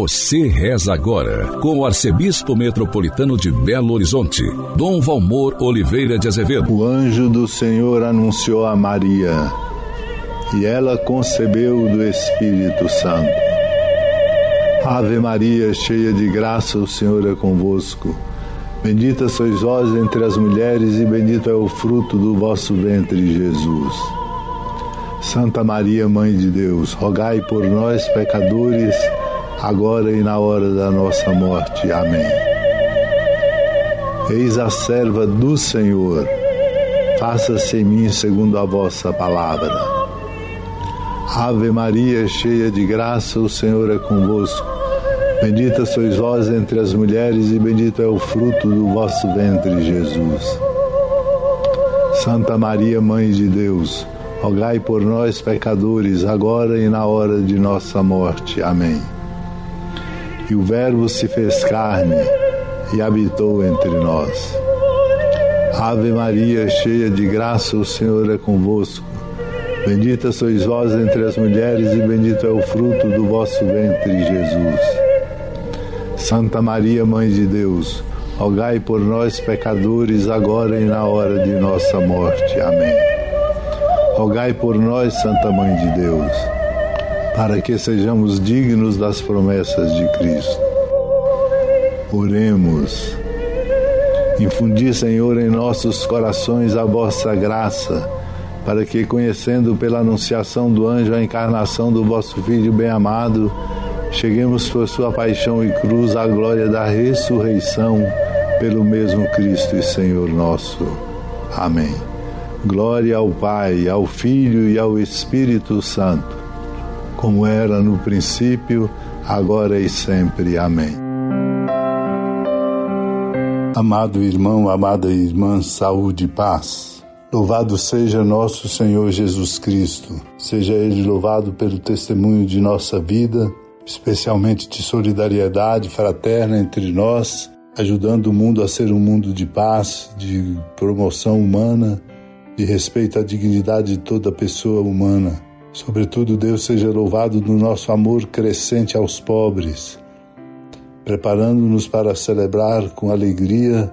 Você reza agora com o arcebispo metropolitano de Belo Horizonte, Dom Valmor Oliveira de Azevedo. O anjo do Senhor anunciou a Maria, e ela concebeu do Espírito Santo. Ave Maria, cheia de graça, o Senhor é convosco. Bendita sois vós entre as mulheres, e bendito é o fruto do vosso ventre, Jesus. Santa Maria, Mãe de Deus, rogai por nós, pecadores, agora e na hora da nossa morte. Amém. Eis a serva do Senhor, faça-se em mim segundo a vossa palavra. Ave Maria, cheia de graça, o Senhor é convosco. Bendita sois vós entre as mulheres, e bendito é o fruto do vosso ventre, Jesus. Santa Maria, Mãe de Deus, rogai por nós, pecadores, agora e na hora de nossa morte. Amém. E o Verbo se fez carne e habitou entre nós. Ave Maria, cheia de graça, o Senhor é convosco. Bendita sois vós entre as mulheres, e bendito é o fruto do vosso ventre, Jesus. Santa Maria, Mãe de Deus, rogai por nós, pecadores, agora e na hora de nossa morte. Amém. Rogai por nós, Santa Mãe de Deus, para que sejamos dignos das promessas de Cristo. Oremos. Infundi, Senhor, em nossos corações a vossa graça, para que, conhecendo pela anunciação do anjo a encarnação do vosso Filho bem-amado, cheguemos por sua paixão e cruz à glória da ressurreição, pelo mesmo Cristo e Senhor nosso. Amém. Glória ao Pai, ao Filho e ao Espírito Santo, como era no princípio, agora e sempre. Amém. Amado irmão, amada irmã, saúde e paz. Louvado seja nosso Senhor Jesus Cristo. Seja Ele louvado pelo testemunho de nossa vida, especialmente de solidariedade fraterna entre nós, ajudando o mundo a ser um mundo de paz, de promoção humana, de respeito à dignidade de toda pessoa humana. Sobretudo, Deus seja louvado no nosso amor crescente aos pobres, preparando-nos para celebrar com alegria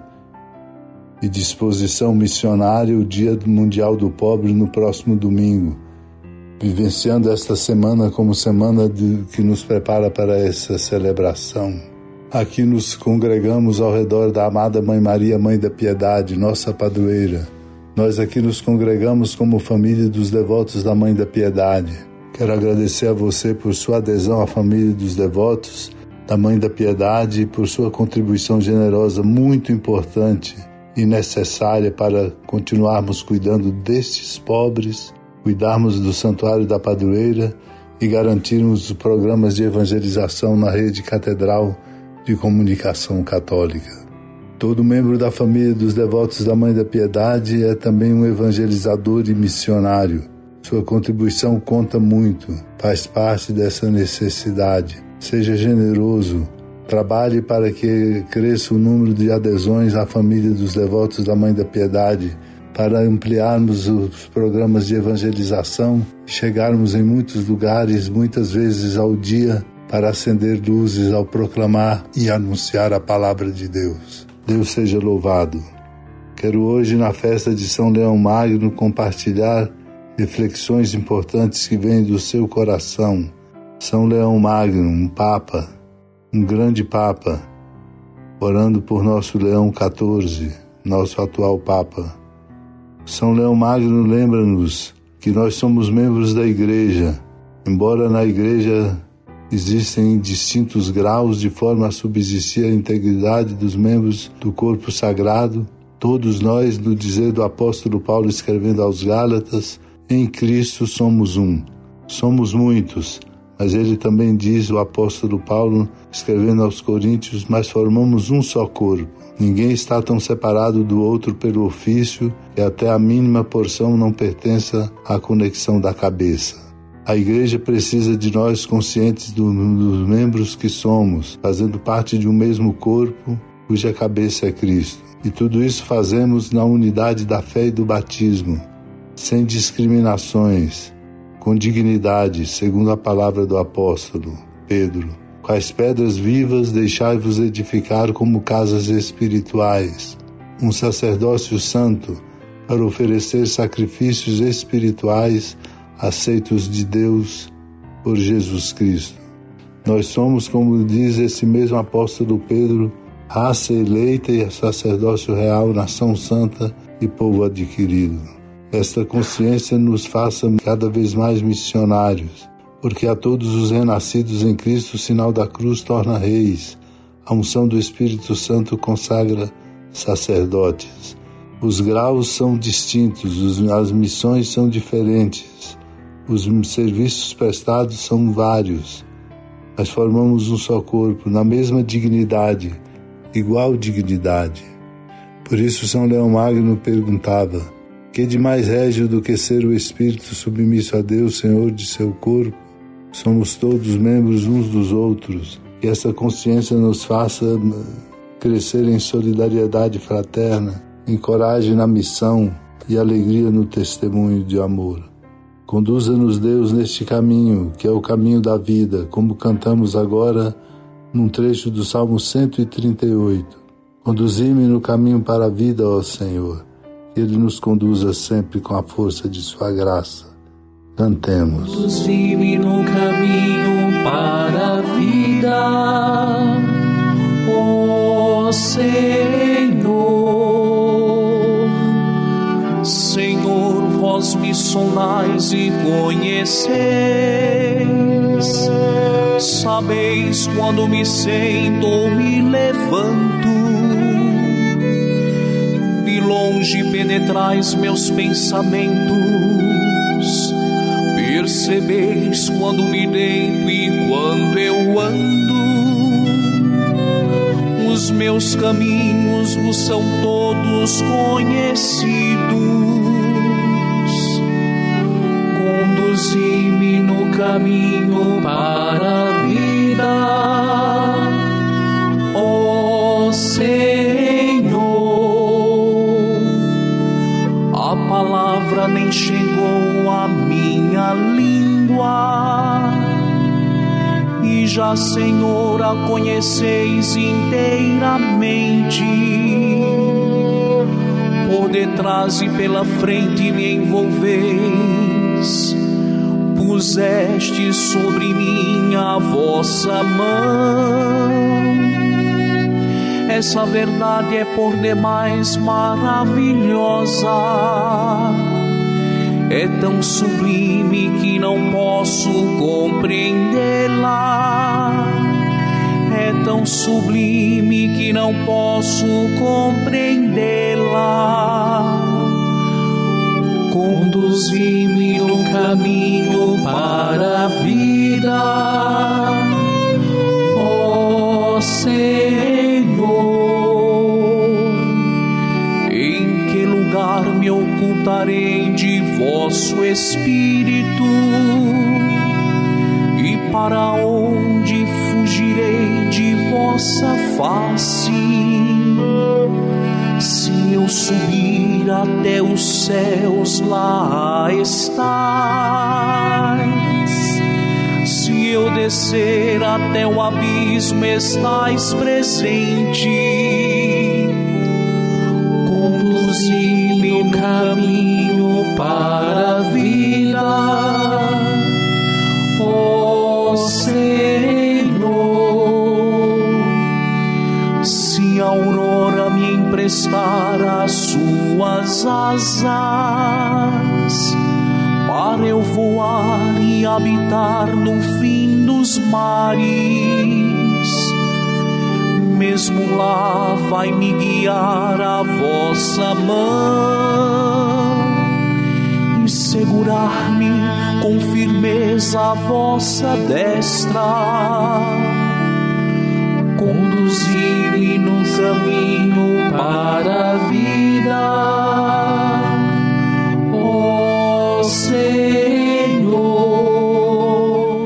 e disposição missionária o Dia Mundial do Pobre no próximo domingo, vivenciando esta semana como semana que nos prepara para essa celebração. Aqui nos congregamos ao redor da amada Mãe Maria, Mãe da Piedade, nossa padroeira. Nós aqui nos congregamos como família dos devotos da Mãe da Piedade. Quero agradecer a você por sua adesão à família dos devotos da Mãe da Piedade e por sua contribuição generosa, muito importante e necessária para continuarmos cuidando destes pobres, cuidarmos do Santuário da Padroeira e garantirmos os programas de evangelização na rede catedral de comunicação católica. Todo membro da família dos devotos da Mãe da Piedade é também um evangelizador e missionário. Sua contribuição conta muito, faz parte dessa necessidade. Seja generoso, trabalhe para que cresça o número de adesões à família dos devotos da Mãe da Piedade, para ampliarmos os programas de evangelização, chegarmos em muitos lugares, muitas vezes ao dia, para acender luzes ao proclamar e anunciar a palavra de Deus. Deus seja louvado. Quero hoje, na festa de São Leão Magno, compartilhar reflexões importantes que vêm do seu coração. São Leão Magno, um Papa, um grande Papa, orando por nosso Leão XIV, nosso atual Papa. São Leão Magno lembra-nos que nós somos membros da Igreja, embora na Igreja existem distintos graus de forma a subsistir a integridade dos membros do corpo sagrado. Todos nós, no dizer do apóstolo Paulo escrevendo aos Gálatas, em Cristo somos um. Somos muitos, mas ele também diz, o apóstolo Paulo, escrevendo aos Coríntios, mas formamos um só corpo. Ninguém está tão separado do outro pelo ofício que até a mínima porção não pertença à conexão da cabeça. A Igreja precisa de nós conscientes dos membros que somos, fazendo parte de um mesmo corpo, cuja cabeça é Cristo. E tudo isso fazemos na unidade da fé e do batismo, sem discriminações, com dignidade, segundo a palavra do apóstolo Pedro. Quais pedras vivas deixai-vos edificar como casas espirituais, um sacerdócio santo, para oferecer sacrifícios espirituais aceitos de Deus por Jesus Cristo. Nós somos, como diz esse mesmo apóstolo Pedro, raça eleita e sacerdócio real, nação santa e povo adquirido. Esta consciência nos faça cada vez mais missionários, porque a todos os renascidos em Cristo o sinal da cruz torna reis, a unção do Espírito Santo consagra sacerdotes. Os graus são distintos, as missões são diferentes, os serviços prestados são vários, mas formamos um só corpo, na mesma dignidade, igual dignidade. Por isso São Leão Magno perguntava: que de mais régio do que ser o Espírito submisso a Deus, Senhor de seu corpo? Somos todos membros uns dos outros. Que essa consciência nos faça crescer em solidariedade fraterna, em coragem na missão e alegria no testemunho de amor. Conduza-nos, Deus, neste caminho, que é o caminho da vida, como cantamos agora num trecho do Salmo 138. Conduzi-me no caminho para a vida, ó Senhor, que Ele nos conduza sempre com a força de sua graça. Cantemos. Conduzi-me no caminho para a vida, ó Senhor. Senhor, vós me sondais e conheceis. Sabeis quando me sento ou me levanto. De longe penetrais meus pensamentos. Percebeis quando me deito e quando eu ando. Os meus caminhos vos são todos conhecidos. Conduzi-me no caminho para a vida, ó Senhor. A palavra nem chegou à minha língua, e já, Senhor, a conheceis inteiramente. Por detrás e pela frente me envolveis, puseste sobre mim a vossa mão. Essa verdade é por demais maravilhosa, é tão sublime que não posso compreendê-la. É tão sublime que não posso compreendê-la. Conduzi-me no caminho para a vida, ó Senhor. Em que lugar me ocultarei de vosso Espírito? E para onde fugirei de vossa face? Se eu subir até os céus, lá estais. Se eu descer até o abismo, estais presente. Conduzi-me no caminho para a vida, ó Senhor. Se a aurora me emprestar as suas asas, para eu voar e habitar no fim dos mares, mesmo lá vai me guiar a vossa mão e segurar-me com firmeza a vossa destra. Conduzir-me no caminho para a vida, ó Senhor.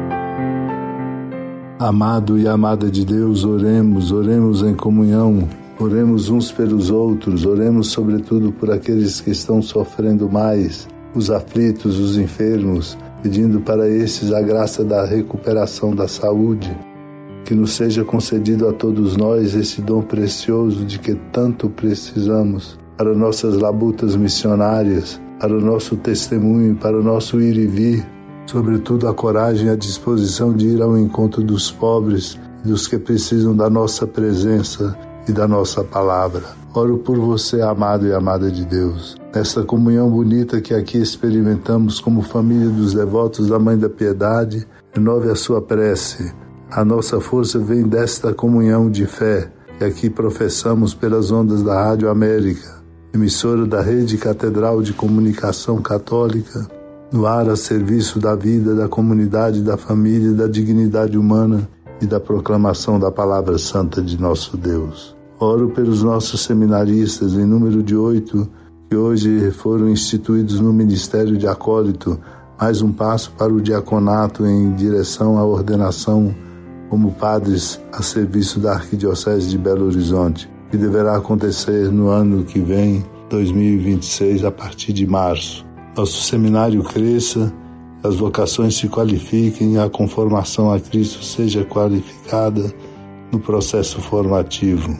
Amado e amada de Deus, oremos em comunhão, oremos uns pelos outros, oremos sobretudo por aqueles que estão sofrendo mais, os aflitos, os enfermos, pedindo para estes a graça da recuperação da saúde. que nos seja concedido a todos nós esse dom precioso de que tanto precisamos para nossas labutas missionárias, para o nosso testemunho, para o nosso ir e vir, sobretudo a coragem e a disposição de ir ao encontro dos pobres e dos que precisam da nossa presença e da nossa palavra. Oro por você, amado e amada de Deus, nesta comunhão bonita que aqui experimentamos como família dos devotos da Mãe da Piedade. Renove a sua prece. A nossa força vem desta comunhão de fé que aqui professamos pelas ondas da Rádio América, emissora da Rede Catedral de Comunicação Católica, no ar a serviço da vida, da comunidade, da família, da dignidade humana e da proclamação da Palavra Santa de nosso Deus. Oro pelos nossos seminaristas, em número de 8, que hoje foram instituídos no Ministério de Acólito, mais um passo para o diaconato em direção à ordenação como padres a serviço da Arquidiocese de Belo Horizonte, que deverá acontecer no ano que vem, 2026, a partir de março. Nosso seminário cresça, as vocações se qualifiquem e a conformação a Cristo seja qualificada no processo formativo.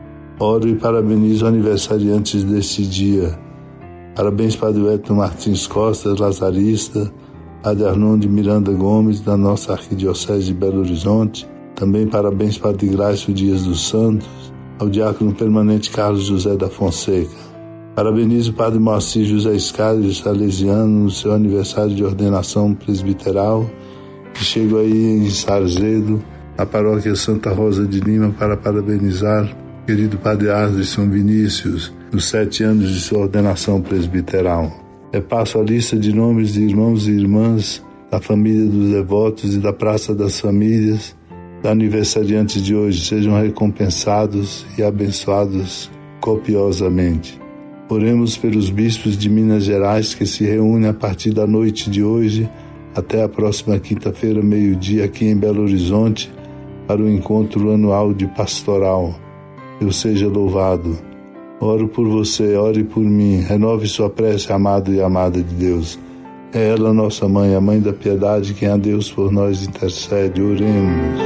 Oro e parabenizo aniversariantes deste dia. Parabéns Padre Wellington Martins Costa, lazarista, Padre Arnon de Miranda Gomes, da nossa Arquidiocese de Belo Horizonte. Também parabéns Padre Glácio Dias dos Santos, ao diácono permanente Carlos José da Fonseca. Parabenizo o Padre Moacir José Escário, salesiano, no seu aniversário de ordenação presbiteral, que chego aí em Sarzedo, na paróquia Santa Rosa de Lima, para parabenizar o querido Padre Ardson Vinícius, nos 7 anos de sua ordenação presbiteral. Repasso a lista de nomes de irmãos e irmãs da família dos devotos e da Praça das Famílias, da aniversariantes de hoje. Sejam recompensados e abençoados copiosamente. Oremos pelos bispos de Minas Gerais que se reúnem a partir da noite de hoje até a próxima quinta-feira, meio-dia, aqui em Belo Horizonte, para o encontro anual de pastoral. Deus seja louvado. Oro por você, ore por mim, renove sua prece, amado e amada de Deus. É ela, nossa mãe, a Mãe da Piedade, quem a Deus por nós intercede. Oremos.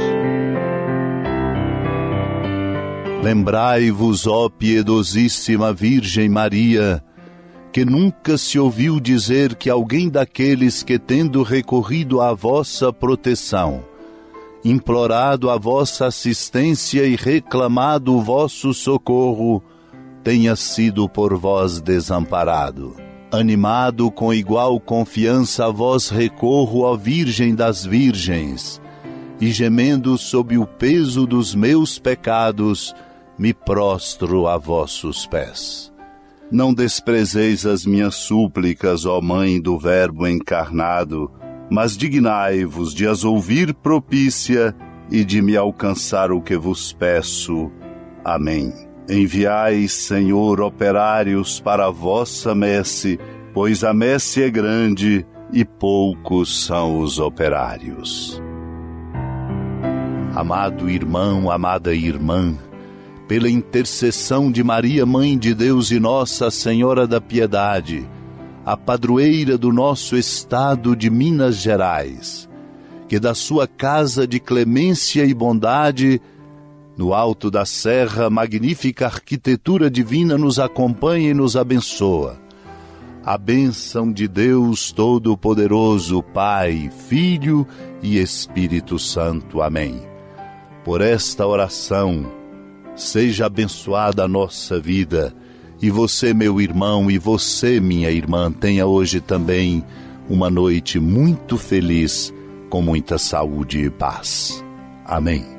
Lembrai-vos, ó piedosíssima Virgem Maria, que nunca se ouviu dizer que alguém daqueles que, tendo recorrido à vossa proteção, implorado a vossa assistência e reclamado o vosso socorro, tenha sido por vós desamparado. Animado com igual confiança a vós recorro, ó Virgem das Virgens, e gemendo sob o peso dos meus pecados, me prostro a vossos pés. Não desprezeis as minhas súplicas, ó Mãe do Verbo encarnado, mas dignai-vos de as ouvir propícia e de me alcançar o que vos peço. Amém. Enviai, Senhor, operários para a vossa messe, pois a messe é grande e poucos são os operários. Amado irmão, amada irmã, pela intercessão de Maria, Mãe de Deus e Nossa Senhora da Piedade, a padroeira do nosso estado de Minas Gerais, que da sua casa de clemência e bondade, no alto da serra, magnífica arquitetura divina nos acompanha e nos abençoa. A bênção de Deus Todo-Poderoso, Pai, Filho e Espírito Santo. Amém. Por esta oração, seja abençoada a nossa vida, e você, meu irmão, e você, minha irmã, tenha hoje também uma noite muito feliz, com muita saúde e paz. Amém.